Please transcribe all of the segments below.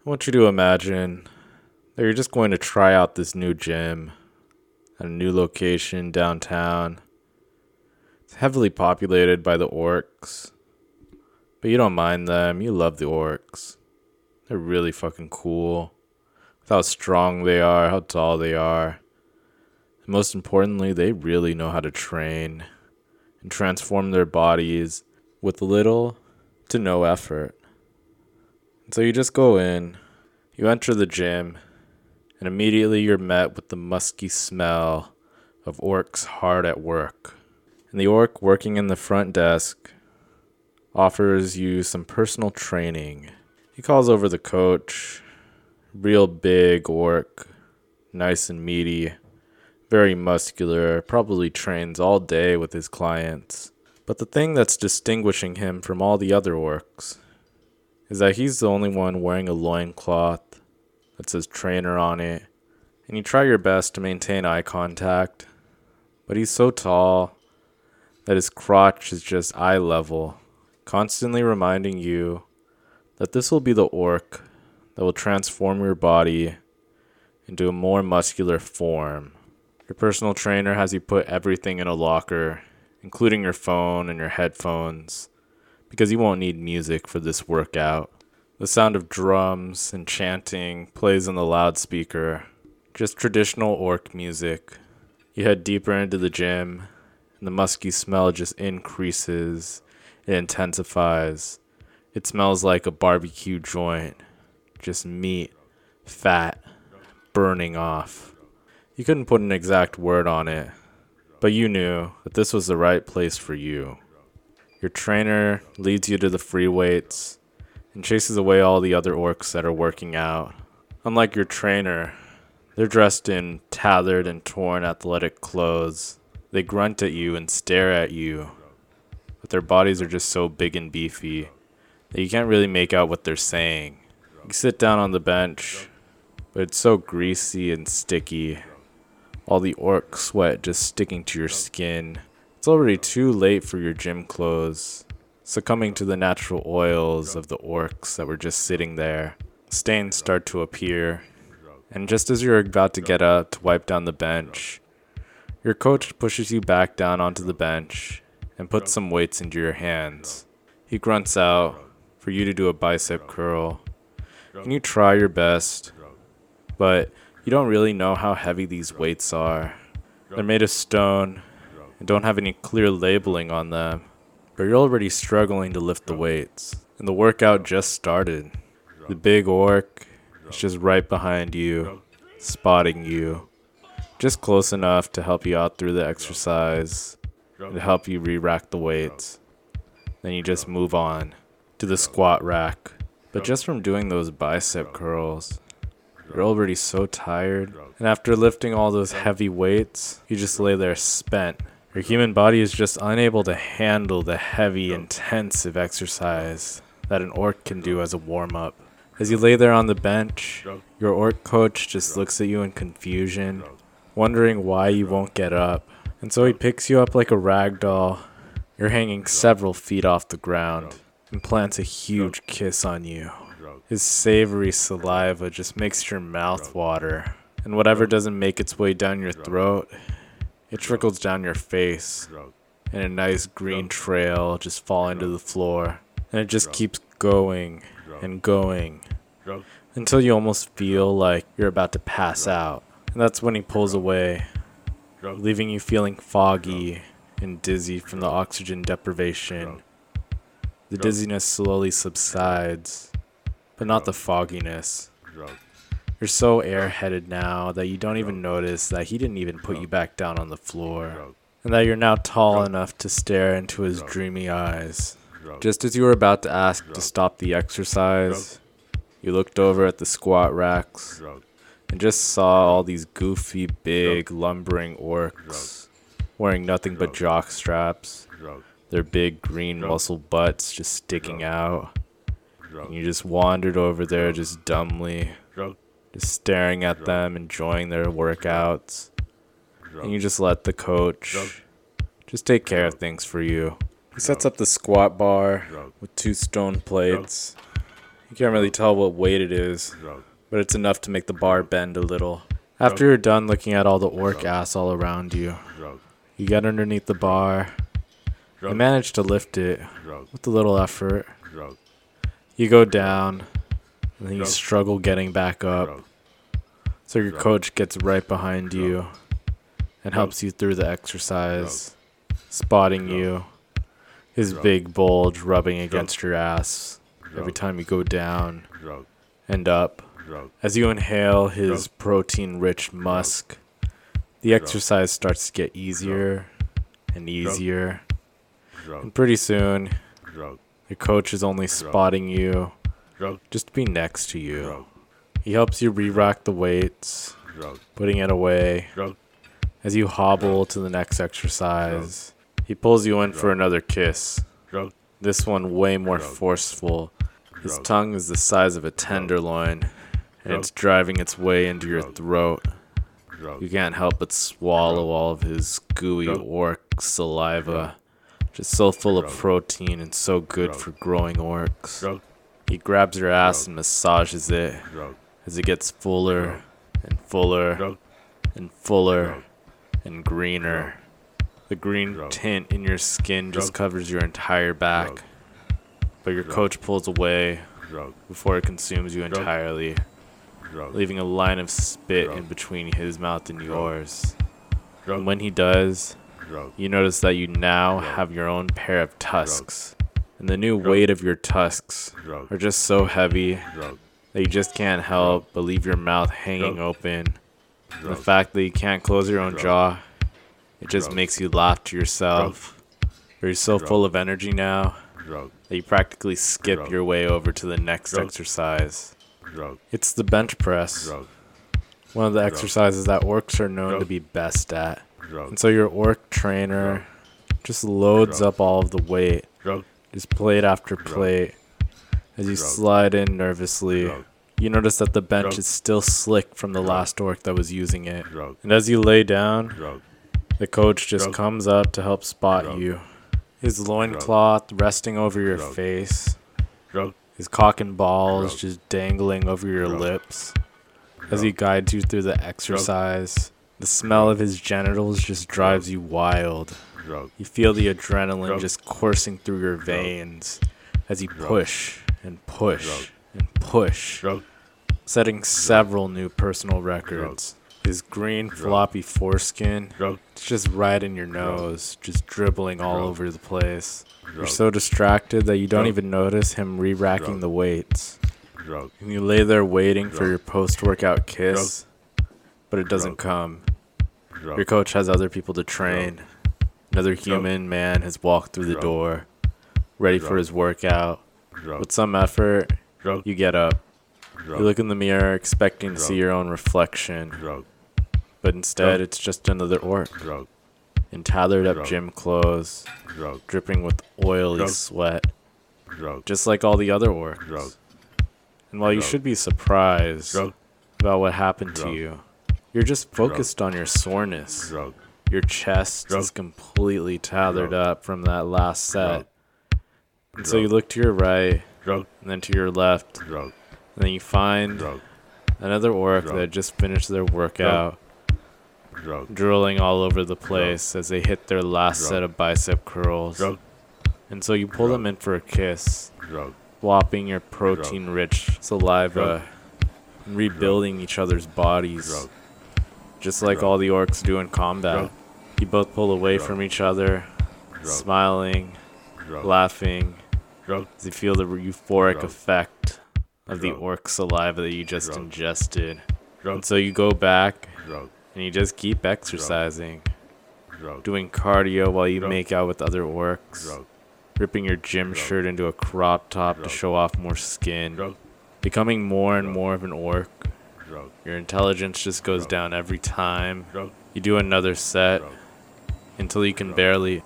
I want you to imagine that you're just going to try out this new gym at a new location downtown. It's heavily populated by the orcs, but you don't mind them. You love the orcs. They're really fucking cool. With how strong they are, how tall they are. And most importantly, they really know how to train and transform their bodies with little to no effort. And so you just go in, you enter the gym, and immediately you're met with the musky smell of orcs hard at work. And the orc working in the front desk offers you some personal training. He calls over the coach, real big orc, nice and meaty, very muscular, probably trains all day with his clients. But the thing that's distinguishing him from all the other orcs is that he's the only one wearing a loincloth that says trainer on it. And you try your best to maintain eye contact, but he's so tall that his crotch is just eye level, constantly reminding you that this will be the orc that will transform your body into a more muscular form. Your personal trainer has you put everything in a locker, including your phone and your headphones, because you won't need music for this workout. The sound of drums and chanting plays on the loudspeaker, just traditional orc music. You head deeper into the gym, and the musky smell just increases, it intensifies. It smells like a barbecue joint, just meat, fat, burning off. You couldn't put an exact word on it, but you knew that this was the right place for you. Your trainer leads you to the free weights and chases away all the other orcs that are working out. Unlike your trainer, they're dressed in tattered and torn athletic clothes. They grunt at you and stare at you, but their bodies are just so big and beefy that you can't really make out what they're saying. You sit down on the bench, but it's so greasy and sticky. All the orc sweat just sticking to your skin. It's already too late for your gym clothes, succumbing to the natural oils of the orcs that were just sitting there. Stains start to appear, and just as you're about to get up to wipe down the bench, your coach pushes you back down onto the bench and puts some weights into your hands. He grunts out for you to do a bicep curl, and you try your best, but you don't really know how heavy these weights are. They're made of stone and don't have any clear labeling on them, but you're already struggling to lift the weights, and the workout just started. The big orc is just right behind you, spotting you, just close enough to help you out through the exercise and to help you re-rack the weights. Then you just move on to the squat rack. But just from doing those bicep curls, you're already so tired, and after lifting all those heavy weights, you just lay there spent. Your human body is just unable to handle the heavy, intensive exercise that an orc can do as a warm-up. As you lay there on the bench, your orc coach just looks at you in confusion, wondering why you won't get up. And so he picks you up like a rag doll. You're hanging several feet off the ground and plants a huge kiss on you. His savory saliva just makes your mouth water, and whatever doesn't make its way down your throat, it trickles down your face, and a nice green trail just fall into the floor, and it just keeps going and going until you almost feel like you're about to pass out. And that's when he pulls away, leaving you feeling foggy and dizzy from the oxygen deprivation. The dizziness slowly subsides, but not the fogginess. You're so airheaded now that you don't even notice that he didn't even put you back down on the floor, and that you're now tall enough to stare into his dreamy eyes. Just as you were about to ask to stop the exercise, you looked over at the squat racks and just saw all these goofy, big, lumbering orcs wearing nothing but jock straps, their big green muscle butts just sticking out. And you just wandered over there just dumbly, just staring at them, enjoying their workouts. And you just let the coach just take care of things for you. He sets up the squat bar with 2 stone plates. You can't really tell what weight it is, but it's enough to make the bar bend a little. After you're done looking at all the orc ass all around you, you get underneath the bar. You manage to lift it with a little effort. You go down, and then you struggle getting back up. So your coach gets right behind you and helps you through the exercise, spotting you, his big bulge rubbing against your ass every time you go down and up. As you inhale his protein-rich musk, the exercise starts to get easier and easier. And pretty soon, your coach is only spotting you just to be next to you. He helps you re-rack the weights, putting it away. As you hobble to the next exercise, he pulls you in for another kiss. This one way more forceful. His tongue is the size of a tenderloin, and it's driving its way into your throat. You can't help but swallow all of his gooey orc saliva, just so full of protein and so good for growing orcs. He grabs your ass and massages it as it gets fuller and fuller and fuller and greener. The green tint in your skin just covers your entire back, but your coach pulls away before it consumes you entirely, leaving a line of spit in between his mouth and yours. And when he does, you notice that you now have your own pair of tusks, and the new weight of your tusks are just so heavy that you just can't help but leave your mouth hanging open. And the fact that you can't close your own jaw, it just makes you laugh to yourself. You're so full of energy now that you practically skip your way over to the next exercise. It's the bench press, one of the exercises that orcs are known to be best at. And so your orc trainer just loads up all of the weight, just plate after plate. As you slide in nervously, you notice that the bench is still slick from the last orc that was using it. And as you lay down, the coach just comes up to help spot you. His loincloth resting over your face, his cock and balls just dangling over your lips. As he guides you through the exercise, the smell of his genitals just drives you wild. You feel the adrenaline just coursing through your veins as you push and push and push, setting several new personal records. His green floppy foreskin is just right in your nose, just dribbling all over the place. You're so distracted that you don't even notice him re-racking the weights. And you lay there waiting for your post-workout kiss, but it doesn't come. Your coach has other people to train. Another human man has walked through the door, ready for his workout. With some effort, you get up. You look in the mirror expecting to see your own reflection, but instead it's just another orc in tathered up gym clothes, dripping with oily sweat, just like all the other orcs. And while you should be surprised about what happened to you, you're just focused on your soreness. Your chest is completely tathered up from that last set. And so you look to your right, and then to your left, and then you find another orc that just finished their workout, drooling all over the place as they hit their last set of bicep curls. And so you pull them in for a kiss, flopping your protein-rich saliva and rebuilding each other's bodies, just like all the orcs do in combat. You both pull away from each other, smiling, laughing, as you feel the euphoric effect of the orc saliva that you just ingested. And so you go back and you just keep exercising, doing cardio while you make out with other orcs, ripping your gym shirt into a crop top to show off more skin, becoming more and more of an orc. Your intelligence just goes down every time. You do another set until you can barely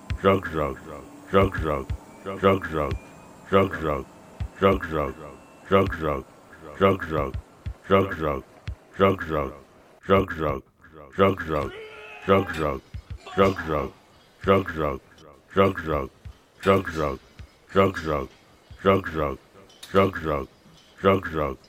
Shrug, shrug.